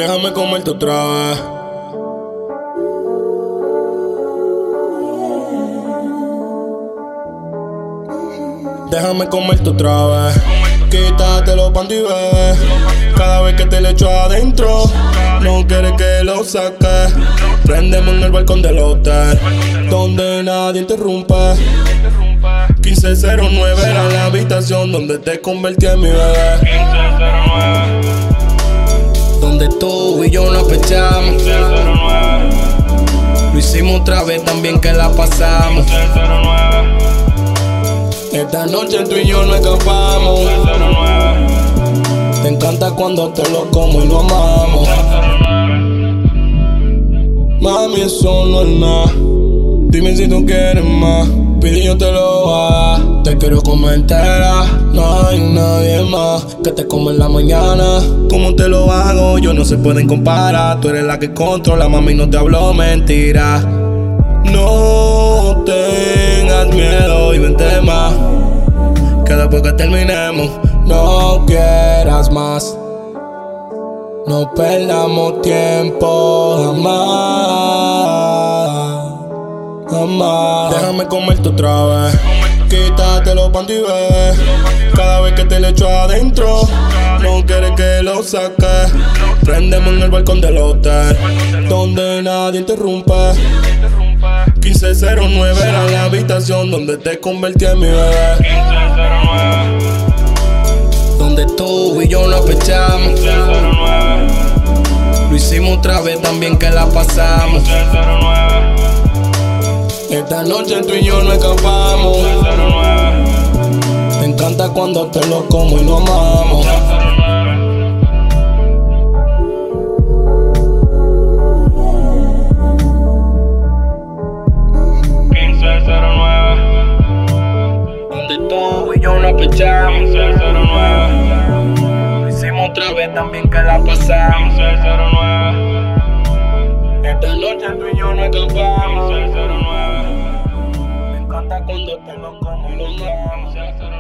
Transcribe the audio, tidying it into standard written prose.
Déjame comerte otra vez. Déjame comerte otra vez. Quítate los panty, bebé. Cada vez que te le echo adentro, no quieres que lo saque. Prendemos en el balcón del hotel, donde nadie interrumpe. 1509 era la habitación donde te convertí en mi bebé. 1509, donde tú y yo nos pechamos. 1509, Lo hicimos otra vez también que la pasamos. 1509, Esta noche tú y yo nos escapamos. 1509, Te encanta cuando te lo como y lo amamos. 1509, Mami, eso no es nada. Dime si tú quieres más. Pide y yo te lo voy a dar. Te quiero comer entera. No hay nadie más que te come en la mañana. Como te lo hago, yo no se pueden comparar. Tú eres la que controla, mami, no te hablo mentira. No tengas miedo y vente más, que después que terminemos no quieras más. No perdamos tiempo jamás, jamás. Déjame comerte otra vez. Quítate los panty, bebé. Cada vez que te le echo adentro, no quieres que lo saque. Prendemos en el balcón del hotel, donde nadie interrumpe. 1509 era la habitación donde te convertí en mi bebé. 1509, Donde tú y yo nos pechamos. 1509, Lo hicimos otra vez también que la pasamos. 1509, Esta noche tú y yo nos escapamos. 1509, Te encanta cuando te lo como y lo amamos. 1509, Donde tú y yo nos pechamos. 1509, Lo hicimos otra vez también que la pasamos. 1509, Esta noche tú y yo nos escapamos. 1509, Me encanta cuando te lo como y lo amamos.